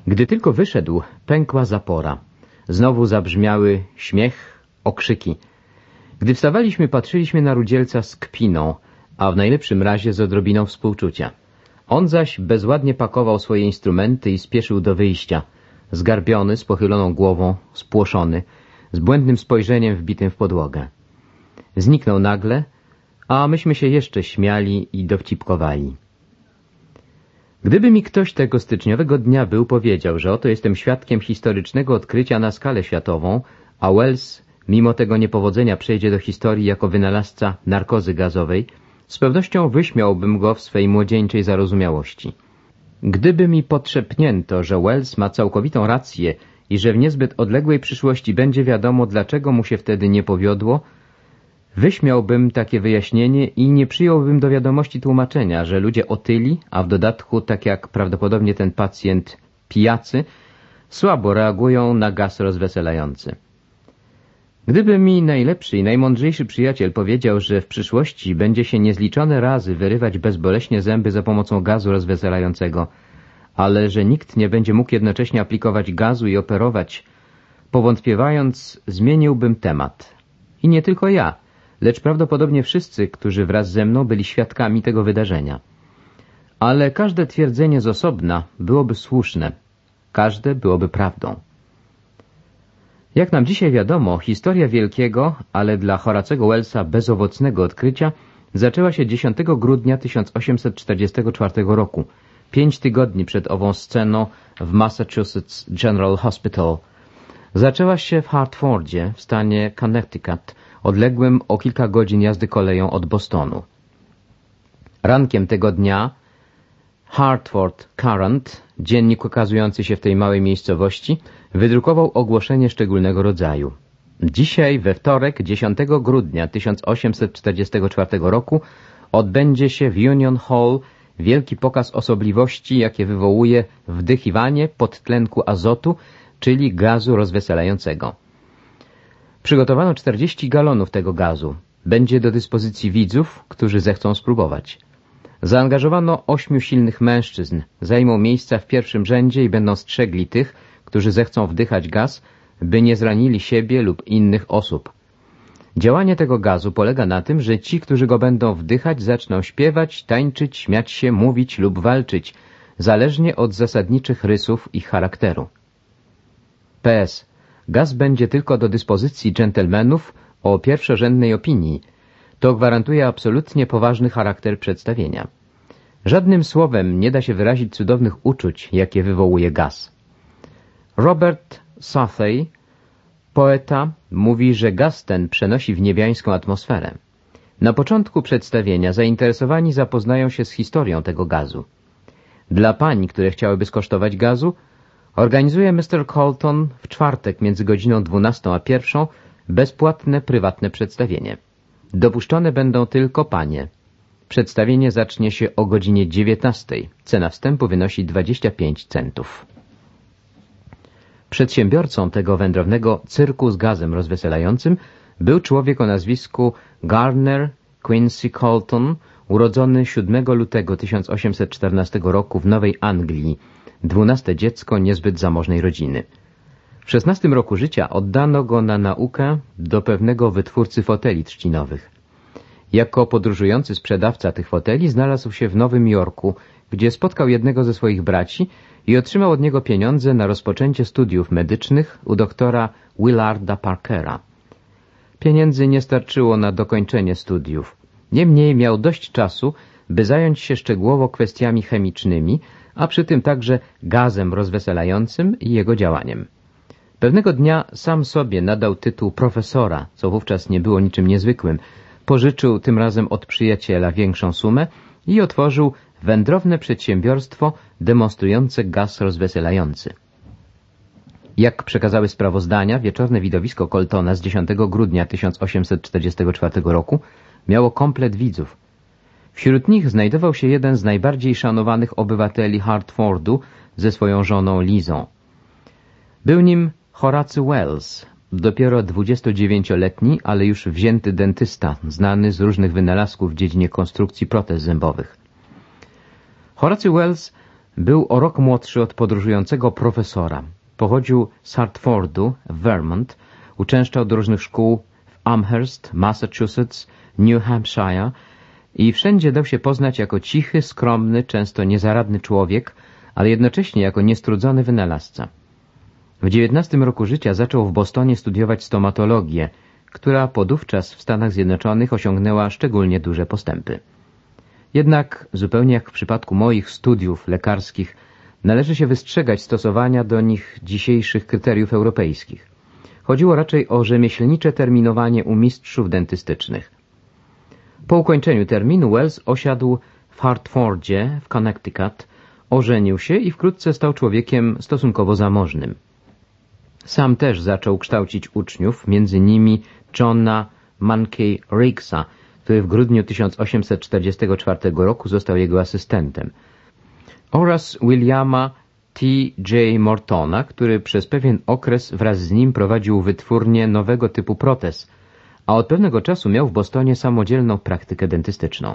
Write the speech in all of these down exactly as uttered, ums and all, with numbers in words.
Gdy tylko wyszedł, pękła zapora. Znowu zabrzmiały śmiech, okrzyki. Gdy wstawaliśmy, patrzyliśmy na Rudzielca z kpiną, a w najlepszym razie z odrobiną współczucia. On zaś bezładnie pakował swoje instrumenty i spieszył do wyjścia, zgarbiony, z pochyloną głową, spłoszony, z błędnym spojrzeniem wbitym w podłogę. Zniknął nagle, a myśmy się jeszcze śmiali i dowcipkowali. Gdyby mi ktoś tego styczniowego dnia był powiedział, że oto jestem świadkiem historycznego odkrycia na skalę światową, a Wells mimo tego niepowodzenia przejdzie do historii jako wynalazca narkozy gazowej, z pewnością wyśmiałbym go w swej młodzieńczej zarozumiałości. Gdyby mi podszepnięto, że Wells ma całkowitą rację i że w niezbyt odległej przyszłości będzie wiadomo, dlaczego mu się wtedy nie powiodło, wyśmiałbym takie wyjaśnienie i nie przyjąłbym do wiadomości tłumaczenia, że ludzie otyli, a w dodatku, tak jak prawdopodobnie ten pacjent, pijacy, słabo reagują na gaz rozweselający. Gdyby mi najlepszy i najmądrzejszy przyjaciel powiedział, że w przyszłości będzie się niezliczone razy wyrywać bezboleśnie zęby za pomocą gazu rozweselającego, ale że nikt nie będzie mógł jednocześnie aplikować gazu i operować, powątpiewając, zmieniłbym temat. I nie tylko ja, lecz prawdopodobnie wszyscy, którzy wraz ze mną byli świadkami tego wydarzenia. Ale każde twierdzenie z osobna byłoby słuszne, każde byłoby prawdą. Jak nam dzisiaj wiadomo, historia wielkiego, ale dla Horacego Wellsa bezowocnego odkrycia zaczęła się dziesiątego grudnia tysiąc osiemset czterdziestego czwartego roku, pięć tygodni przed ową sceną w Massachusetts General Hospital. Zaczęła się w Hartfordzie w stanie Connecticut, odległym o kilka godzin jazdy koleją od Bostonu. Rankiem tego dnia Hartford Courant, dziennik ukazujący się w tej małej miejscowości, wydrukował ogłoszenie szczególnego rodzaju. Dzisiaj, we wtorek, dziesiątego grudnia tysiąc osiemset czterdziestego czwartego roku, odbędzie się w Union Hall wielki pokaz osobliwości, jakie wywołuje wdychiwanie podtlenku azotu, czyli gazu rozweselającego. Przygotowano czterdzieści galonów tego gazu. Będzie do dyspozycji widzów, którzy zechcą spróbować. Zaangażowano ośmiu silnych mężczyzn, zajmą miejsca w pierwszym rzędzie i będą strzegli tych, którzy zechcą wdychać gaz, by nie zranili siebie lub innych osób. Działanie tego gazu polega na tym, że ci, którzy go będą wdychać, zaczną śpiewać, tańczyć, śmiać się, mówić lub walczyć, zależnie od zasadniczych rysów ich charakteru. P S. Gaz będzie tylko do dyspozycji dżentelmenów o pierwszorzędnej opinii. To gwarantuje absolutnie poważny charakter przedstawienia. Żadnym słowem nie da się wyrazić cudownych uczuć, jakie wywołuje gaz. Robert Southey, poeta, mówi, że gaz ten przenosi w niebiańską atmosferę. Na początku przedstawienia zainteresowani zapoznają się z historią tego gazu. Dla pań, które chciałyby skosztować gazu, organizuje mister Colton w czwartek między godziną dwunastą a pierwszą bezpłatne, prywatne przedstawienie. Dopuszczone będą tylko panie. Przedstawienie zacznie się o godzinie dziewiętnastej. Cena wstępu wynosi dwadzieścia pięć centów. Przedsiębiorcą tego wędrownego cyrku z gazem rozweselającym był człowiek o nazwisku Garner Quincy Colton, urodzony siódmego lutego tysiąc osiemset czternastego roku w Nowej Anglii, dwunaste dziecko niezbyt zamożnej rodziny. W szesnastym roku życia oddano go na naukę do pewnego wytwórcy foteli trzcinowych. Jako podróżujący sprzedawca tych foteli znalazł się w Nowym Jorku, gdzie spotkał jednego ze swoich braci i otrzymał od niego pieniądze na rozpoczęcie studiów medycznych u doktora Willarda Parkera. Pieniędzy nie starczyło na dokończenie studiów. Niemniej miał dość czasu, by zająć się szczegółowo kwestiami chemicznymi, a przy tym także gazem rozweselającym i jego działaniem. Pewnego dnia sam sobie nadał tytuł profesora, co wówczas nie było niczym niezwykłym. Pożyczył tym razem od przyjaciela większą sumę i otworzył wędrowne przedsiębiorstwo demonstrujące gaz rozweselający. Jak przekazały sprawozdania, wieczorne widowisko Coltona z dziesiątego grudnia tysiąc osiemset czterdziestego czwartego roku miało komplet widzów. Wśród nich znajdował się jeden z najbardziej szanowanych obywateli Hartfordu ze swoją żoną Lizą. Był nim Horacy Wells, dopiero dwudziestodziewięcioletni, ale już wzięty dentysta, znany z różnych wynalazków w dziedzinie konstrukcji protez zębowych. Horacy Wells Był o rok młodszy od podróżującego profesora. Pochodził z Hartfordu w Vermont, uczęszczał do różnych szkół w Amherst, Massachusetts, New Hampshire i wszędzie dał się poznać jako cichy, skromny, często niezaradny człowiek, ale jednocześnie jako niestrudzony wynalazca. W dziewiętnastym roku życia zaczął w Bostonie studiować stomatologię, która podówczas w Stanach Zjednoczonych osiągnęła szczególnie duże postępy. Jednak, zupełnie jak w przypadku moich studiów lekarskich, należy się wystrzegać stosowania do nich dzisiejszych kryteriów europejskich. Chodziło raczej o rzemieślnicze terminowanie u mistrzów dentystycznych. Po ukończeniu terminu Wells osiadł w Hartfordzie w Connecticut, ożenił się i wkrótce stał człowiekiem stosunkowo zamożnym. Sam też zaczął kształcić uczniów, między innymi Johna Mankey Raikesa, który w grudniu tysiąc osiemset czterdziestego czwartego roku został jego asystentem, oraz Williama T J Mortona, który przez pewien okres wraz z nim prowadził wytwórnię nowego typu protez, a od pewnego czasu miał w Bostonie samodzielną praktykę dentystyczną.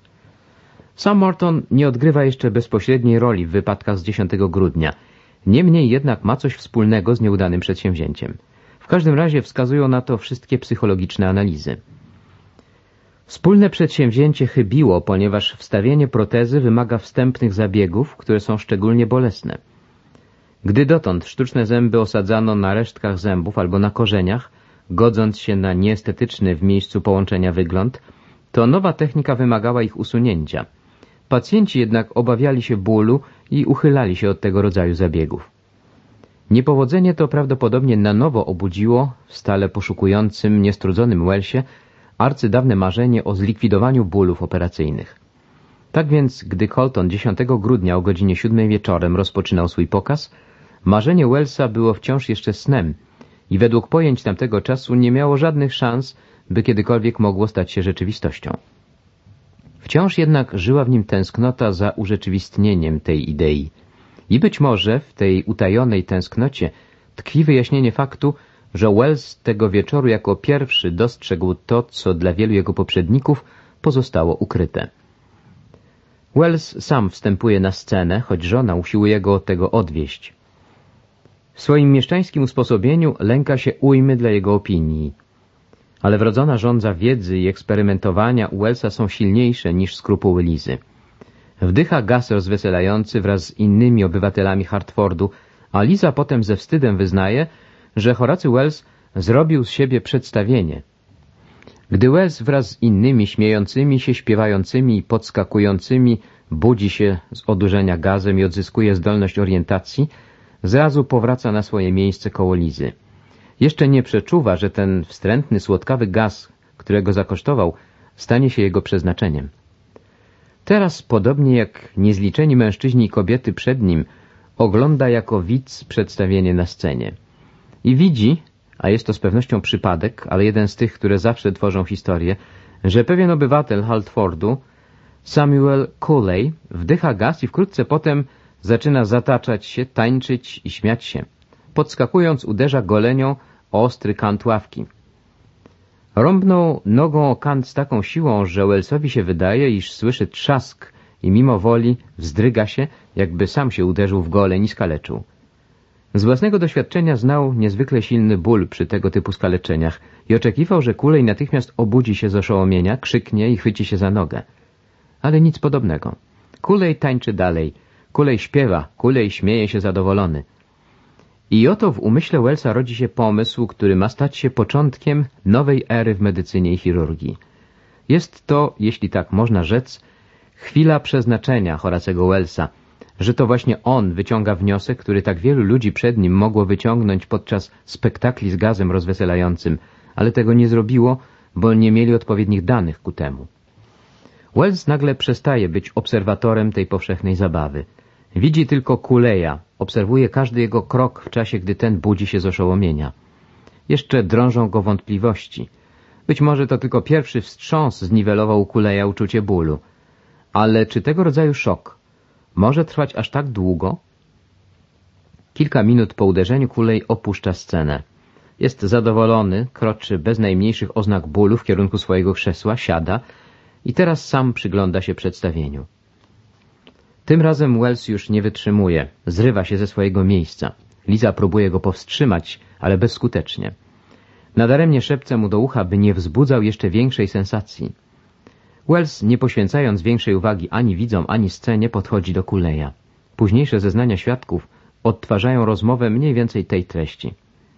Sam Morton nie odgrywa jeszcze bezpośredniej roli w wypadkach z dziesiątego grudnia, niemniej jednak ma coś wspólnego z nieudanym przedsięwzięciem. W każdym razie wskazują na to wszystkie psychologiczne analizy. Wspólne przedsięwzięcie chybiło, ponieważ wstawienie protezy wymaga wstępnych zabiegów, które są szczególnie bolesne. Gdy dotąd sztuczne zęby osadzano na resztkach zębów albo na korzeniach, godząc się na nieestetyczny w miejscu połączenia wygląd, to nowa technika wymagała ich usunięcia. Pacjenci jednak obawiali się bólu i uchylali się od tego rodzaju zabiegów. Niepowodzenie to prawdopodobnie na nowo obudziło w stale poszukującym, niestrudzonym Wellsie arcydawne marzenie o zlikwidowaniu bólów operacyjnych. Tak więc, gdy Colton dziesiątego grudnia o godzinie siódmej wieczorem rozpoczynał swój pokaz, marzenie Wellsa było wciąż jeszcze snem i według pojęć tamtego czasu nie miało żadnych szans, by kiedykolwiek mogło stać się rzeczywistością. Wciąż jednak żyła w nim tęsknota za urzeczywistnieniem tej idei. I być może w tej utajonej tęsknocie tkwi wyjaśnienie faktu, że Wells tego wieczoru jako pierwszy dostrzegł to, co dla wielu jego poprzedników pozostało ukryte. Wells sam wstępuje na scenę, choć żona usiłuje go od tego odwieść. W swoim mieszczańskim usposobieniu lęka się ujmy dla jego opinii. Ale wrodzona żądza wiedzy i eksperymentowania u Wellsa są silniejsze niż skrupuły Lizy. Wdycha gaz rozweselający wraz z innymi obywatelami Hartfordu, a Liza potem ze wstydem wyznaje, że Horacy Wells zrobił z siebie przedstawienie. Gdy Wells wraz z innymi śmiejącymi się, śpiewającymi i podskakującymi budzi się z odurzenia gazem i odzyskuje zdolność orientacji, zrazu powraca na swoje miejsce koło Lizy. Jeszcze nie przeczuwa, że ten wstrętny, słodkawy gaz, którego zakosztował, stanie się jego przeznaczeniem. Teraz, podobnie jak niezliczeni mężczyźni i kobiety przed nim, ogląda jako widz przedstawienie na scenie. I widzi, a jest to z pewnością przypadek, ale jeden z tych, które zawsze tworzą historię, że pewien obywatel Hartfordu, Samuel Cooley, wdycha gaz i wkrótce potem zaczyna zataczać się, tańczyć i śmiać się. Podskakując, uderza golenią o ostry kant ławki. Rąbnął nogą o kant z taką siłą, że Wellsowi się wydaje, iż słyszy trzask i mimo woli wzdryga się, jakby sam się uderzył w goleń i skaleczył. Z własnego doświadczenia znał niezwykle silny ból przy tego typu skaleczeniach i oczekiwał, że Cooley natychmiast obudzi się z oszołomienia, krzyknie i chwyci się za nogę. Ale nic podobnego. Cooley tańczy dalej, Cooley śpiewa, Cooley śmieje się zadowolony. I oto w umyśle Wellsa rodzi się pomysł, który ma stać się początkiem nowej ery w medycynie i chirurgii. Jest to, jeśli tak można rzec, chwila przeznaczenia Horacego Wellsa, że to właśnie on wyciąga wniosek, który tak wielu ludzi przed nim mogło wyciągnąć podczas spektakli z gazem rozweselającym, ale tego nie zrobiło, bo nie mieli odpowiednich danych ku temu. Wells nagle przestaje być obserwatorem tej powszechnej zabawy. Widzi tylko Cooleya, obserwuje każdy jego krok w czasie, gdy ten budzi się z oszołomienia. Jeszcze drążą go wątpliwości. Być może to tylko pierwszy wstrząs zniwelował u Cooleya uczucie bólu. Ale czy tego rodzaju szok może trwać aż tak długo? Kilka minut po uderzeniu Cooley opuszcza scenę. Jest zadowolony, kroczy bez najmniejszych oznak bólu w kierunku swojego krzesła, siada i teraz sam przygląda się przedstawieniu. Tym razem Wells już nie wytrzymuje. Zrywa się ze swojego miejsca. Liza próbuje go powstrzymać, ale bezskutecznie. Nadaremnie szepce mu do ucha, by nie wzbudzał jeszcze większej sensacji. Wells, nie poświęcając większej uwagi ani widzom, ani scenie, podchodzi do Cooley'a. Późniejsze zeznania świadków odtwarzają rozmowę mniej więcej tej treści.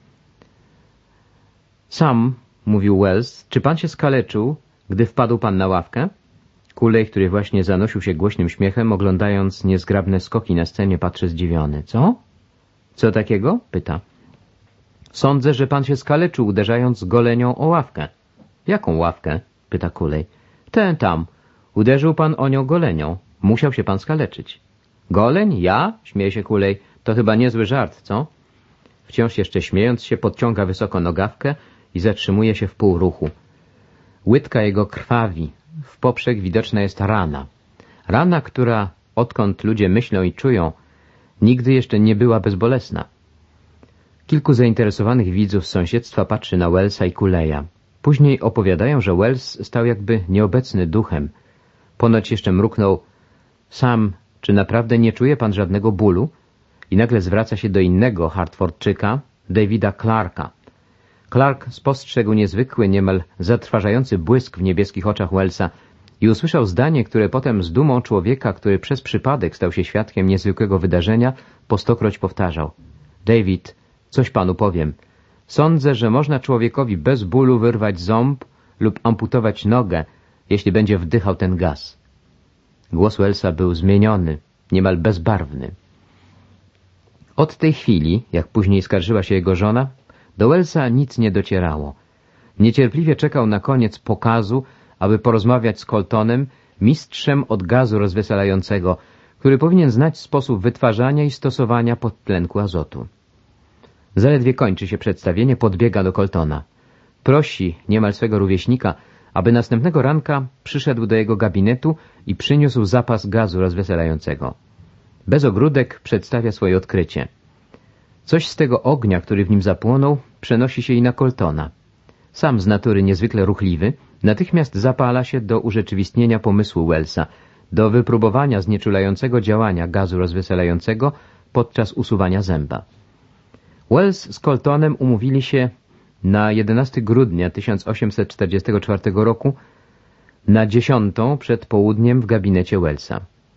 Sam, mówił Wells, czy pan się skaleczył, gdy wpadł pan na ławkę? Cooley, który właśnie zanosił się głośnym śmiechem, oglądając niezgrabne skoki na scenie, patrzy zdziwiony. Co? Co takiego? Pyta. Sądzę, że pan się skaleczył, uderzając golenią o ławkę. Jaką ławkę? Pyta Cooley. Tę tam. Uderzył pan o nią golenią. Musiał się pan skaleczyć. Goleń? Ja? Śmieje się Cooley. To chyba niezły żart, co? Wciąż jeszcze śmiejąc się, podciąga wysoko nogawkę i zatrzymuje się w pół ruchu. Łydka jego krwawi. W poprzek widoczna jest rana. Rana, która, odkąd ludzie myślą i czują, nigdy jeszcze nie była bezbolesna. Kilku zainteresowanych widzów z sąsiedztwa patrzy na Wellsa i Cooley'a. Później opowiadają, że Wells stał jakby nieobecny duchem. Ponoć jeszcze mruknął: Sam, czy naprawdę nie czuje pan żadnego bólu? I nagle zwraca się do innego Hartfordczyka, Davida Clarka. Clark spostrzegł niezwykły, niemal zatrważający błysk w niebieskich oczach Wellsa i usłyszał zdanie, które potem z dumą człowieka, który przez przypadek stał się świadkiem niezwykłego wydarzenia, po stokroć powtarzał. David, coś panu powiem. Sądzę, że można człowiekowi bez bólu wyrwać ząb lub amputować nogę, jeśli będzie wdychał ten gaz. Głos Wellsa był zmieniony, niemal bezbarwny. Od tej chwili, jak później skarżyła się jego żona, do Wellsa nic nie docierało. Niecierpliwie czekał na koniec pokazu, aby porozmawiać z Coltonem, mistrzem od gazu rozweselającego, który powinien znać sposób wytwarzania i stosowania podtlenku azotu. Zaledwie kończy się przedstawienie, podbiega do Coltona. Prosi niemal swego rówieśnika, aby następnego ranka przyszedł do jego gabinetu i przyniósł zapas gazu rozweselającego. Bez ogródek przedstawia swoje odkrycie. Coś z tego ognia, który w nim zapłonął, przenosi się i na Coltona. Sam z natury niezwykle ruchliwy, natychmiast zapala się do urzeczywistnienia pomysłu Wellsa, do wypróbowania znieczulającego działania gazu rozweselającego podczas usuwania zęba. Wells z Coltonem umówili się na jedenastego grudnia tysiąc osiemset czterdziestego czwartego roku na dziesiątą przed południem w gabinecie Wellsa.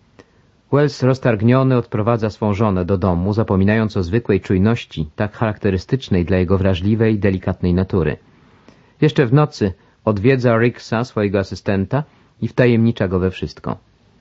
Wells roztargniony odprowadza swą żonę do domu, zapominając o zwykłej czujności, tak charakterystycznej dla jego wrażliwej, delikatnej natury. Jeszcze w nocy odwiedza Ricksa, swojego asystenta, i wtajemnicza go we wszystko.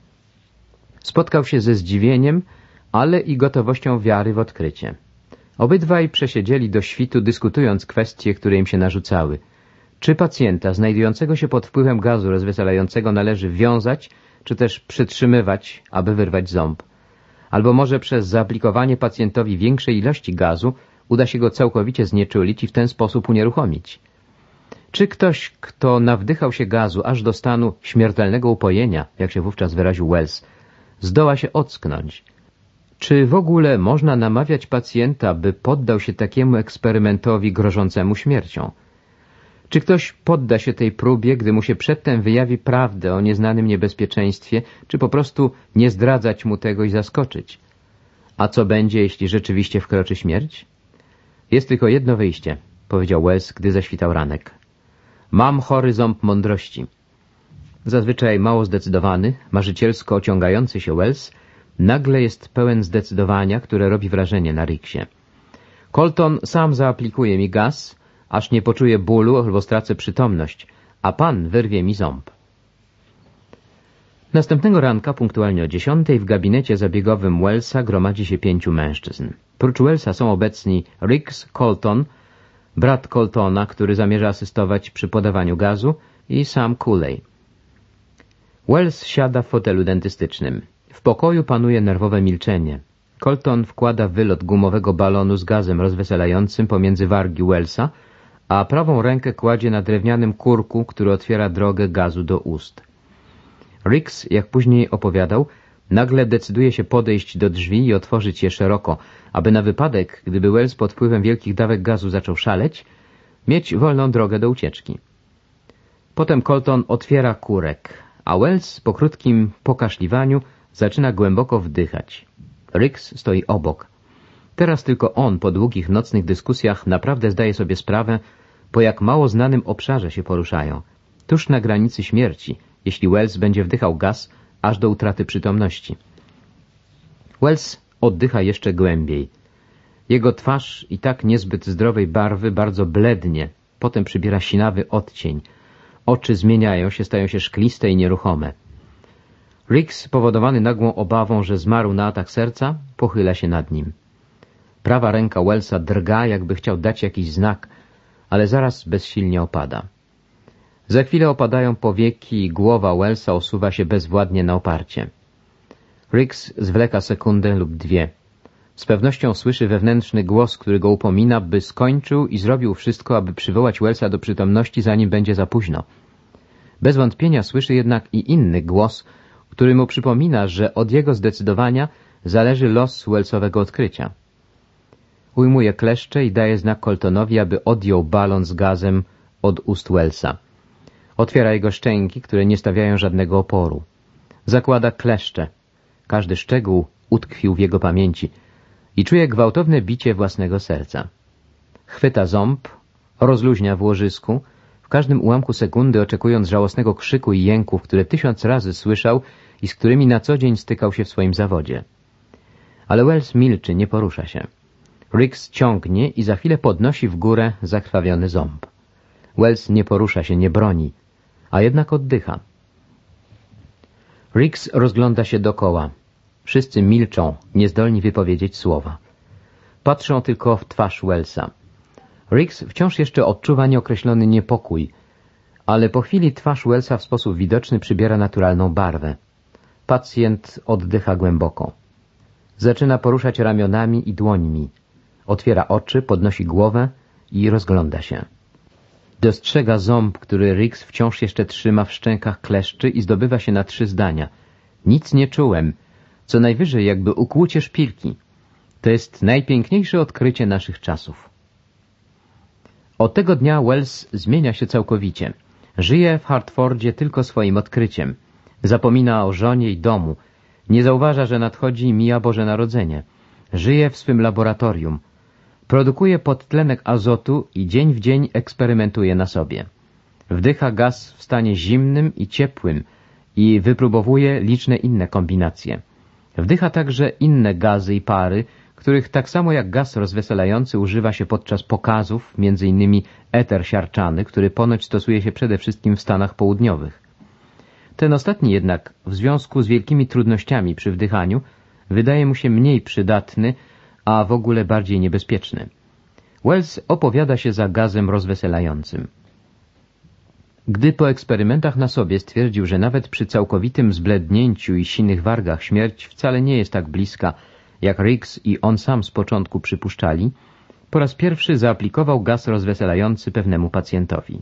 Spotkał się ze zdziwieniem, ale i gotowością wiary w odkrycie. Obydwaj przesiedzieli do świtu, dyskutując kwestie, które im się narzucały. Czy pacjenta znajdującego się pod wpływem gazu rozweselającego należy wiązać, czy też przytrzymywać, aby wyrwać ząb? Albo może przez zaaplikowanie pacjentowi większej ilości gazu uda się go całkowicie znieczulić i w ten sposób unieruchomić? Czy ktoś, kto nawdychał się gazu aż do stanu śmiertelnego upojenia, jak się wówczas wyraził Wells, zdoła się ocknąć? Czy w ogóle można namawiać pacjenta, by poddał się takiemu eksperymentowi grożącemu śmiercią? Czy ktoś podda się tej próbie, gdy mu się przedtem wyjawi prawdę o nieznanym niebezpieczeństwie, czy po prostu nie zdradzać mu tego i zaskoczyć? A co będzie, jeśli rzeczywiście wkroczy śmierć? Jest tylko jedno wyjście, powiedział Wells, gdy zaświtał ranek. Mam chory ząb mądrości. Zazwyczaj mało zdecydowany, marzycielsko ociągający się Wells nagle jest pełen zdecydowania, które robi wrażenie na Ricksie. Colton sam zaaplikuje mi gaz, aż nie poczuję bólu albo stracę przytomność, a pan wyrwie mi ząb. Następnego ranka, punktualnie o dziesiątej, w gabinecie zabiegowym Wellsa gromadzi się pięciu mężczyzn. Prócz Wellsa są obecni Ricks, Colton, brat Coltona, który zamierza asystować przy podawaniu gazu, i sam Cooley. Wells siada w fotelu dentystycznym. W pokoju panuje nerwowe milczenie. Colton wkłada wylot gumowego balonu z gazem rozweselającym pomiędzy wargi Wellsa, a prawą rękę kładzie na drewnianym kurku, który otwiera drogę gazu do ust. Ricks, jak później opowiadał, nagle decyduje się podejść do drzwi i otworzyć je szeroko, aby na wypadek, gdyby Wells pod wpływem wielkich dawek gazu zaczął szaleć, mieć wolną drogę do ucieczki. Potem Colton otwiera kurek, a Wells po krótkim pokaszliwaniu Zaczyna głęboko wdychać. Riggs stoi obok. Teraz tylko on po długich nocnych dyskusjach naprawdę zdaje sobie sprawę, po jak mało znanym obszarze się poruszają. Tuż na granicy śmierci, jeśli Wells będzie wdychał gaz aż do utraty przytomności. Wells oddycha jeszcze głębiej. Jego twarz, i tak niezbyt zdrowej barwy, bardzo blednie, potem przybiera sinawy odcień. Oczy zmieniają się, stają się szkliste i nieruchome. Riggs, spowodowany nagłą obawą, że zmarł na atak serca, pochyla się nad nim. Prawa ręka Wellsa drga, jakby chciał dać jakiś znak, ale zaraz bezsilnie opada. Za chwilę opadają powieki i głowa Wellsa osuwa się bezwładnie na oparcie. Riggs zwleka sekundę lub dwie. Z pewnością słyszy wewnętrzny głos, który go upomina, by skończył i zrobił wszystko, aby przywołać Wellsa do przytomności, zanim będzie za późno. Bez wątpienia słyszy jednak i inny głos, który mu przypomina, że od jego zdecydowania zależy los Wellsowego odkrycia. Ujmuje kleszcze i daje znak Coltonowi, aby odjął balon z gazem od ust Wellsa. Otwiera jego szczęki, które nie stawiają żadnego oporu. Zakłada kleszcze. Każdy szczegół utkwił w jego pamięci i czuje gwałtowne bicie własnego serca. Chwyta ząb, rozluźnia w łożysku, w każdym ułamku sekundy oczekując żałosnego krzyku i jęków, które tysiąc razy słyszał i z którymi na co dzień stykał się w swoim zawodzie. Ale Wells milczy, nie porusza się. Riggs ciągnie i za chwilę podnosi w górę zakrwawiony ząb. Wells nie porusza się, nie broni, a jednak oddycha. Riggs rozgląda się dokoła. Wszyscy milczą, niezdolni wypowiedzieć słowa. Patrzą tylko w twarz Wellsa. Riggs wciąż jeszcze odczuwa nieokreślony niepokój, ale po chwili twarz Wellsa w sposób widoczny przybiera naturalną barwę. Pacjent oddycha głęboko. Zaczyna poruszać ramionami i dłońmi. Otwiera oczy, podnosi głowę i rozgląda się. Dostrzega ząb, który Riggs wciąż jeszcze trzyma w szczękach kleszczy i zdobywa się na trzy zdania. Nic nie czułem, co najwyżej jakby ukłucie szpilki. To jest najpiękniejsze odkrycie naszych czasów. Od tego dnia Wells zmienia się całkowicie. Żyje w Hartfordzie tylko swoim odkryciem. Zapomina o żonie i domu. Nie zauważa, że nadchodzi i mija Boże Narodzenie. Żyje w swym laboratorium. Produkuje podtlenek azotu i dzień w dzień eksperymentuje na sobie. Wdycha gaz w stanie zimnym i ciepłym i wypróbowuje liczne inne kombinacje. Wdycha także inne gazy i pary, których tak samo jak gaz rozweselający używa się podczas pokazów, między innymi eter siarczany, który ponoć stosuje się przede wszystkim w Stanach Południowych. Ten ostatni jednak, w związku z wielkimi trudnościami przy wdychaniu, wydaje mu się mniej przydatny, a w ogóle bardziej niebezpieczny. Wells opowiada się za gazem rozweselającym. Gdy po eksperymentach na sobie stwierdził, że nawet przy całkowitym zblednięciu i sinych wargach śmierć wcale nie jest tak bliska, jak Riggs i on sam z początku przypuszczali, po raz pierwszy zaaplikował gaz rozweselający pewnemu pacjentowi.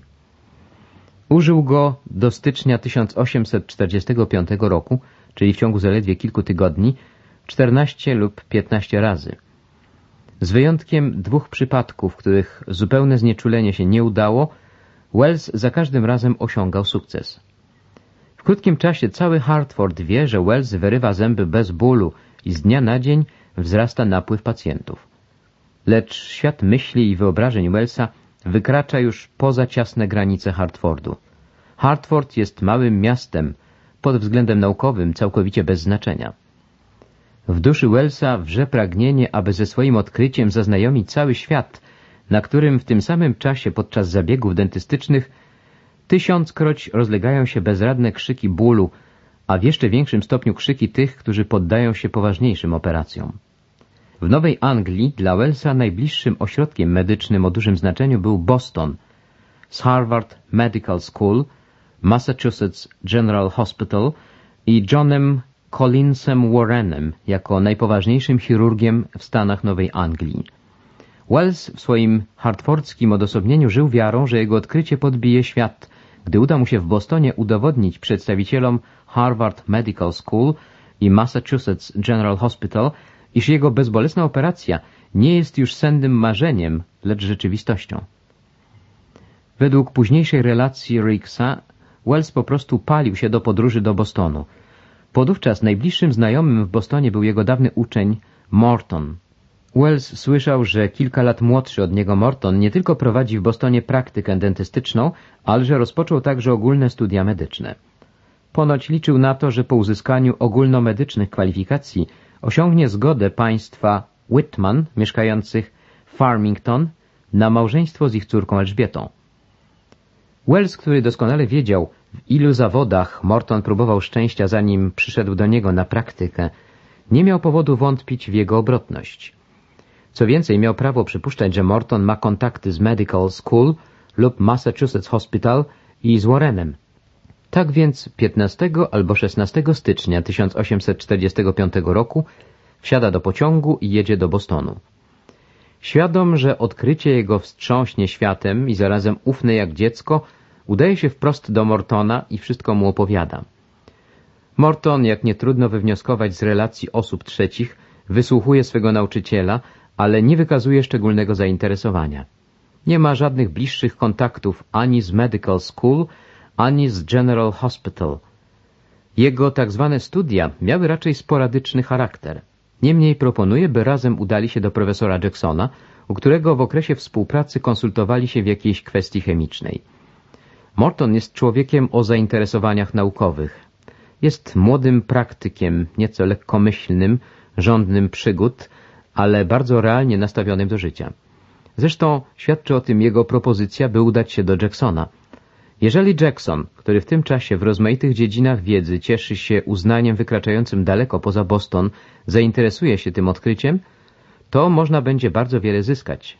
Użył go do stycznia tysiąc osiemset czterdziestego piątego roku, czyli w ciągu zaledwie kilku tygodni, czternaście lub piętnaście razy. Z wyjątkiem dwóch przypadków, w których zupełne znieczulenie się nie udało, Wells za każdym razem osiągał sukces. W krótkim czasie cały Hartford wie, że Wells wyrywa zęby bez bólu i z dnia na dzień wzrasta napływ pacjentów. Lecz świat myśli i wyobrażeń Wellsa wykracza już poza ciasne granice Hartfordu. Hartford jest małym miastem, pod względem naukowym całkowicie bez znaczenia. W duszy Wellsa wrze pragnienie, aby ze swoim odkryciem zaznajomić cały świat, na którym w tym samym czasie podczas zabiegów dentystycznych tysiąckroć rozlegają się bezradne krzyki bólu, a w jeszcze większym stopniu krzyki tych, którzy poddają się poważniejszym operacjom. W Nowej Anglii dla Wellsa najbliższym ośrodkiem medycznym o dużym znaczeniu był Boston, z Harvard Medical School, Massachusetts General Hospital i Johnem Collinsem Warrenem jako najpoważniejszym chirurgiem w Stanach Nowej Anglii. Wells w swoim hartfordzkim odosobnieniu żył wiarą, że jego odkrycie podbije świat, gdy uda mu się w Bostonie udowodnić przedstawicielom Harvard Medical School i Massachusetts General Hospital, iż jego bezbolesna operacja nie jest już sennym marzeniem, lecz rzeczywistością. Według późniejszej relacji Riggsa, Wells po prostu palił się do podróży do Bostonu. Podówczas najbliższym znajomym w Bostonie był jego dawny uczeń Morton. Wells słyszał, że kilka lat młodszy od niego Morton nie tylko prowadzi w Bostonie praktykę dentystyczną, ale że rozpoczął także ogólne studia medyczne. Ponoć liczył na to, że po uzyskaniu ogólnomedycznych kwalifikacji osiągnie zgodę państwa Whitman, mieszkających w Farmington, na małżeństwo z ich córką Elżbietą. Wells, który doskonale wiedział, w ilu zawodach Morton próbował szczęścia, zanim przyszedł do niego na praktykę, nie miał powodu wątpić w jego obrotność. Co więcej, miał prawo przypuszczać, że Morton ma kontakty z Medical School lub Massachusetts Hospital i z Warrenem. Tak więc piętnastego albo szesnastego stycznia tysiąc osiemset czterdziestego piątego roku wsiada do pociągu i jedzie do Bostonu. Świadom, że odkrycie jego wstrząśnie światem i zarazem ufny jak dziecko, udaje się wprost do Mortona i wszystko mu opowiada. Morton, jak nie trudno wywnioskować z relacji osób trzecich, wysłuchuje swego nauczyciela, ale nie wykazuje szczególnego zainteresowania. Nie ma żadnych bliższych kontaktów ani z Medical School, ani z General Hospital. Jego tak zwane studia miały raczej sporadyczny charakter. Niemniej proponuje, by razem udali się do profesora Jacksona, u którego w okresie współpracy konsultowali się w jakiejś kwestii chemicznej. Morton jest człowiekiem o zainteresowaniach naukowych. Jest młodym praktykiem, nieco lekkomyślnym, żądnym przygód, ale bardzo realnie nastawionym do życia. Zresztą świadczy o tym jego propozycja, by udać się do Jacksona. Jeżeli Jackson, który w tym czasie w rozmaitych dziedzinach wiedzy cieszy się uznaniem wykraczającym daleko poza Boston, zainteresuje się tym odkryciem, to można będzie bardzo wiele zyskać.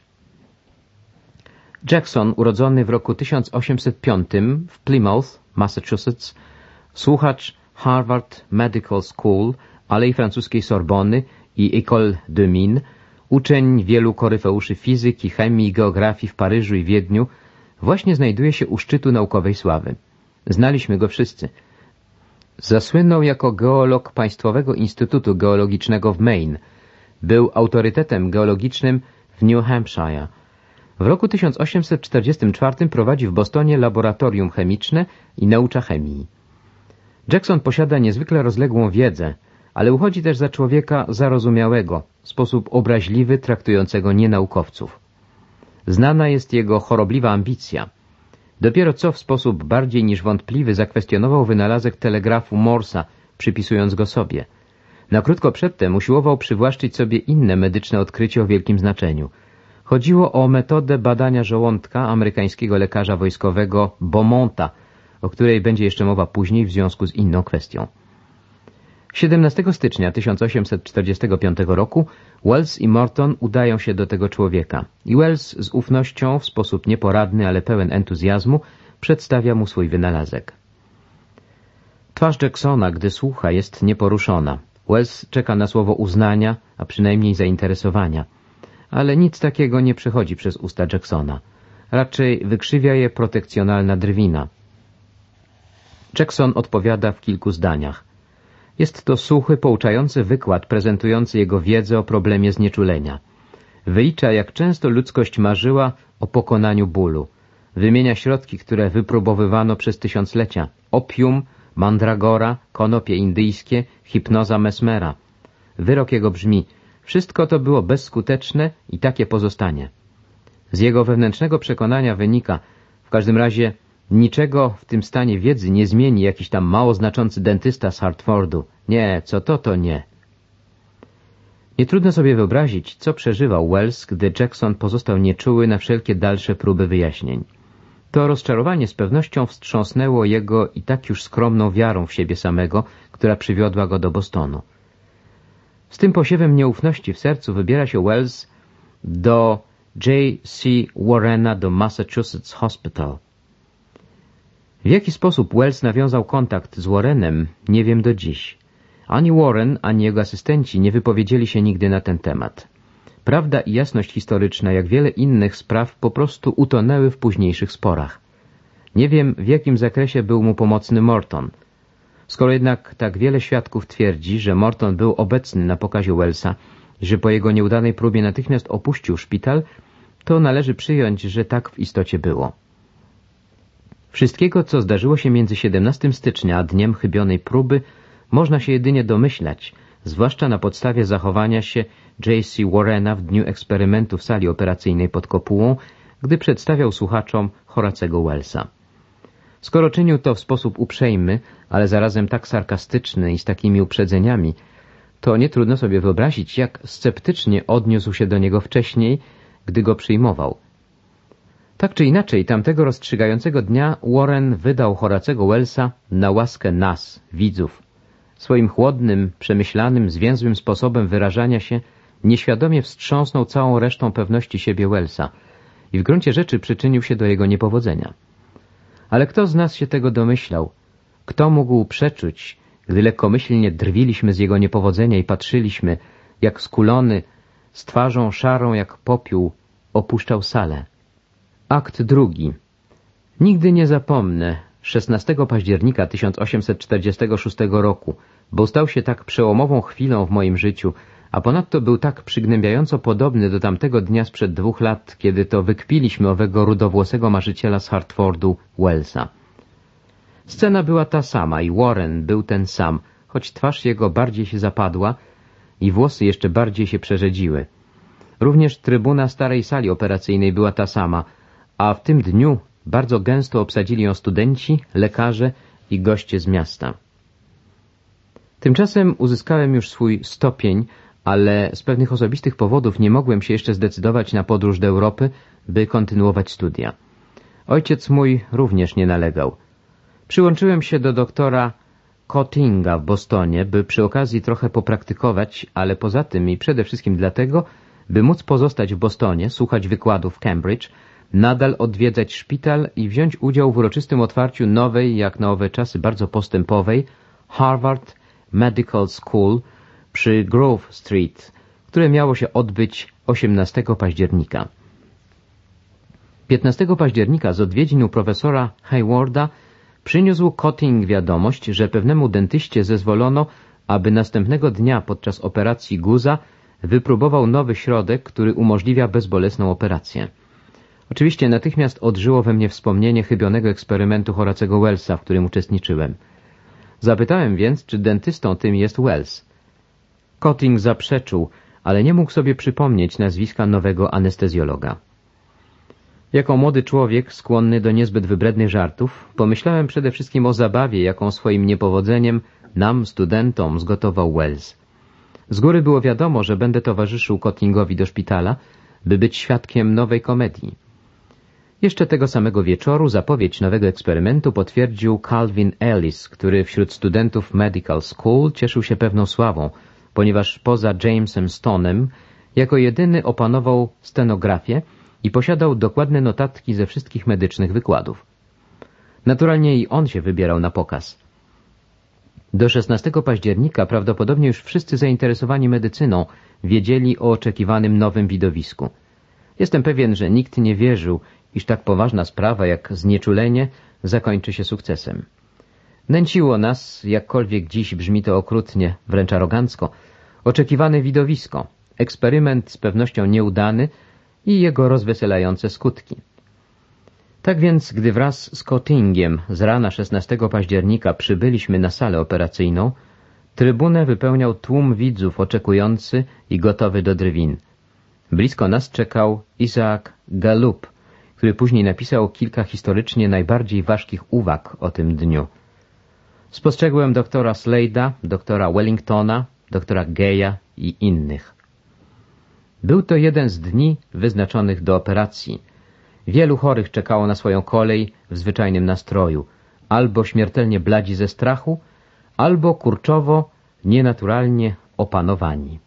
Jackson, urodzony w roku tysiąc osiemset piątym w Plymouth, Massachusetts, słuchacz Harvard Medical School, ale i francuskiej Sorbony i École de Mines, uczeń wielu koryfeuszy fizyki, chemii i geografii w Paryżu i Wiedniu, właśnie znajduje się u szczytu naukowej sławy. Znaliśmy go wszyscy. Zasłynął jako geolog Państwowego Instytutu Geologicznego w Maine. Był autorytetem geologicznym w New Hampshire. W roku tysiąc osiemset czterdziestym czwartym prowadzi w Bostonie laboratorium chemiczne i naucza chemii. Jackson posiada niezwykle rozległą wiedzę, ale uchodzi też za człowieka zarozumiałego, w sposób obraźliwy traktującego nienaukowców. Znana jest jego chorobliwa ambicja. Dopiero co w sposób bardziej niż wątpliwy zakwestionował wynalazek telegrafu Morsa, przypisując go sobie. Na krótko przedtem usiłował przywłaszczyć sobie inne medyczne odkrycie o wielkim znaczeniu. Chodziło o metodę badania żołądka amerykańskiego lekarza wojskowego Beaumonta, o której będzie jeszcze mowa później w związku z inną kwestią. siedemnastego stycznia tysiąc osiemset czterdziestego piątego roku Wells i Morton udają się do tego człowieka i Wells z ufnością, w sposób nieporadny, ale pełen entuzjazmu, przedstawia mu swój wynalazek. Twarz Jacksona, gdy słucha, jest nieporuszona. Wells czeka na słowo uznania, a przynajmniej zainteresowania. Ale nic takiego nie przechodzi przez usta Jacksona. Raczej wykrzywia je protekcjonalna drwina. Jackson odpowiada w kilku zdaniach. Jest to suchy, pouczający wykład prezentujący jego wiedzę o problemie znieczulenia. Wylicza, jak często ludzkość marzyła o pokonaniu bólu. Wymienia środki, które wypróbowywano przez tysiąclecia. Opium, mandragora, konopie indyjskie, hipnoza Mesmera. Wyrok jego brzmi: wszystko to było bezskuteczne i takie pozostanie. Z jego wewnętrznego przekonania wynika, w każdym razie, niczego w tym stanie wiedzy nie zmieni jakiś tam mało znaczący dentysta z Hartfordu. Nie, co to, to nie. Nie trudno sobie wyobrazić, co przeżywał Wells, gdy Jackson pozostał nieczuły na wszelkie dalsze próby wyjaśnień. To rozczarowanie z pewnością wstrząsnęło jego i tak już skromną wiarą w siebie samego, która przywiodła go do Bostonu. Z tym posiewem nieufności w sercu wybiera się Wells do J C Warrena do Massachusetts Hospital. W jaki sposób Wells nawiązał kontakt z Warrenem, nie wiem do dziś. Ani Warren, ani jego asystenci nie wypowiedzieli się nigdy na ten temat. Prawda i jasność historyczna, jak wiele innych spraw, po prostu utonęły w późniejszych sporach. Nie wiem, w jakim zakresie był mu pomocny Morton. Skoro jednak tak wiele świadków twierdzi, że Morton był obecny na pokazie Wellsa, że po jego nieudanej próbie natychmiast opuścił szpital, to należy przyjąć, że tak w istocie było. Wszystkiego, co zdarzyło się między siedemnastego stycznia a dniem chybionej próby, można się jedynie domyślać, zwłaszcza na podstawie zachowania się J C Warrena w dniu eksperymentu w sali operacyjnej pod kopułą, gdy przedstawiał słuchaczom Horacego Wellsa. Skoro czynił to w sposób uprzejmy, ale zarazem tak sarkastyczny i z takimi uprzedzeniami, to nie trudno sobie wyobrazić, jak sceptycznie odniósł się do niego wcześniej, gdy go przyjmował. Tak czy inaczej, tamtego rozstrzygającego dnia Warren wydał Horacego Wellsa na łaskę nas, widzów. Swoim chłodnym, przemyślanym, zwięzłym sposobem wyrażania się nieświadomie wstrząsnął całą resztą pewności siebie Wellsa i w gruncie rzeczy przyczynił się do jego niepowodzenia. Ale kto z nas się tego domyślał? Kto mógł przeczuć, gdy lekkomyślnie drwiliśmy z jego niepowodzenia i patrzyliśmy, jak skulony, z twarzą szarą jak popiół, opuszczał salę? Akt drugi. Nigdy nie zapomnę szesnastego października tysiąc osiemset czterdziestego szóstego roku, bo stał się tak przełomową chwilą w moim życiu, a ponadto był tak przygnębiająco podobny do tamtego dnia sprzed dwóch lat, kiedy to wykpiliśmy owego rudowłosego marzyciela z Hartfordu, Wellsa. Scena była ta sama i Warren był ten sam, choć twarz jego bardziej się zapadła i włosy jeszcze bardziej się przerzedziły. Również trybuna starej sali operacyjnej była ta sama, a w tym dniu bardzo gęsto obsadzili ją studenci, lekarze i goście z miasta. Tymczasem uzyskałem już swój stopień, ale z pewnych osobistych powodów nie mogłem się jeszcze zdecydować na podróż do Europy, by kontynuować studia. Ojciec mój również nie nalegał. Przyłączyłem się do doktora Cottinga w Bostonie, by przy okazji trochę popraktykować, ale poza tym i przede wszystkim dlatego, by móc pozostać w Bostonie, słuchać wykładów w Cambridge, nadal odwiedzać szpital i wziąć udział w uroczystym otwarciu nowej, jak na owe czasy bardzo postępowej, Harvard Medical School przy Grove Street, które miało się odbyć osiemnastego października. piętnastego października z odwiedzin u profesora Haywarda przyniósł Cotting wiadomość, że pewnemu dentyście zezwolono, aby następnego dnia podczas operacji guza wypróbował nowy środek, który umożliwia bezbolesną operację. Oczywiście natychmiast odżyło we mnie wspomnienie chybionego eksperymentu Horacego Wellsa, w którym uczestniczyłem. Zapytałem więc, czy dentystą tym jest Wells. Cotting zaprzeczył, ale nie mógł sobie przypomnieć nazwiska nowego anestezjologa. Jako młody człowiek, skłonny do niezbyt wybrednych żartów, pomyślałem przede wszystkim o zabawie, jaką swoim niepowodzeniem nam, studentom, zgotował Wells. Z góry było wiadomo, że będę towarzyszył Cottingowi do szpitala, by być świadkiem nowej komedii. Jeszcze tego samego wieczoru zapowiedź nowego eksperymentu potwierdził Calvin Ellis, który wśród studentów Medical School cieszył się pewną sławą, ponieważ poza Jamesem Stonem jako jedyny opanował stenografię i posiadał dokładne notatki ze wszystkich medycznych wykładów. Naturalnie i on się wybierał na pokaz. Do szesnastego października prawdopodobnie już wszyscy zainteresowani medycyną wiedzieli o oczekiwanym nowym widowisku. Jestem pewien, że nikt nie wierzył, iż tak poważna sprawa jak znieczulenie zakończy się sukcesem. Nęciło nas, jakkolwiek dziś brzmi to okrutnie, wręcz arogancko, oczekiwane widowisko, eksperyment z pewnością nieudany i jego rozweselające skutki. Tak więc, gdy wraz z Cottingiem z rana szesnastego października przybyliśmy na salę operacyjną, trybunę wypełniał tłum widzów oczekujący i gotowy do drwin. Blisko nas czekał Isaac Gallup, który później napisał kilka historycznie najbardziej ważkich uwag o tym dniu. Spostrzegłem doktora Slade'a, doktora Wellingtona, doktora Geya i innych. Był to jeden z dni wyznaczonych do operacji. Wielu chorych czekało na swoją kolej w zwyczajnym nastroju, albo śmiertelnie bladzi ze strachu, albo kurczowo, nienaturalnie opanowani.